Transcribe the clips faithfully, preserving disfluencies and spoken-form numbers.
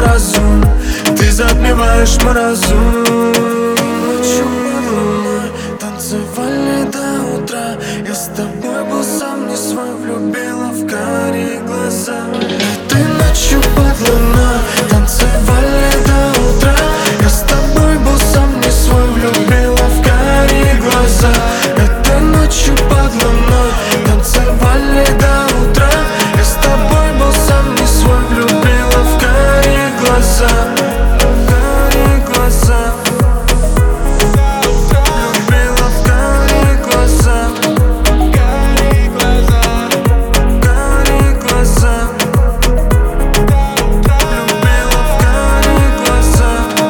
разум, ты затмеваешь мой разум. Ночью под луной танцевали до утра, я с тобой был сам не свой, влюбила в карие глаза. Ты ночью под луной танцевали до утра, я с тобой был сам не свой, влюбила в карие глаза. Этой ночью под луной танцевали до утра, я с тобой был сам не свой, влюбила в карие глаза. Карие глаза, влюбила в карие глаза. Карие глаза, карие глаза, влюбила в карие глаза.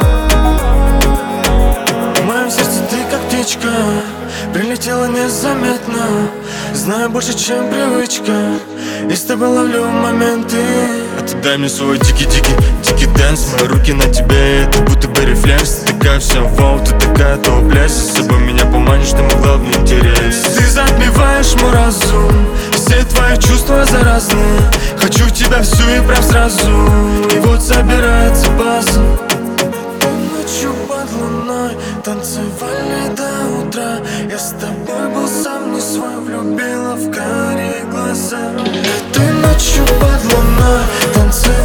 В моем сердце ты как птичка, прилетела незаметно, знаю больше, чем привычка, и с тобой ловлю моменты. А ты дай мне свой дикий-дикий, дикий дэнс. Мои руки на тебе, это будто бы рефлекс. Ты такая вся вау, ты такая топ-лес. С собой меня поманишь, ты мой главный интерес. Ты затмеваешь мой разум, все твои чувства заразные. Хочу тебя всю и прям сразу, и вот собирается база. Ночью под луной танцевали до утра, я с тобой был сам не свой, влюбила в карие глаза. Этой ночью под луной танцевали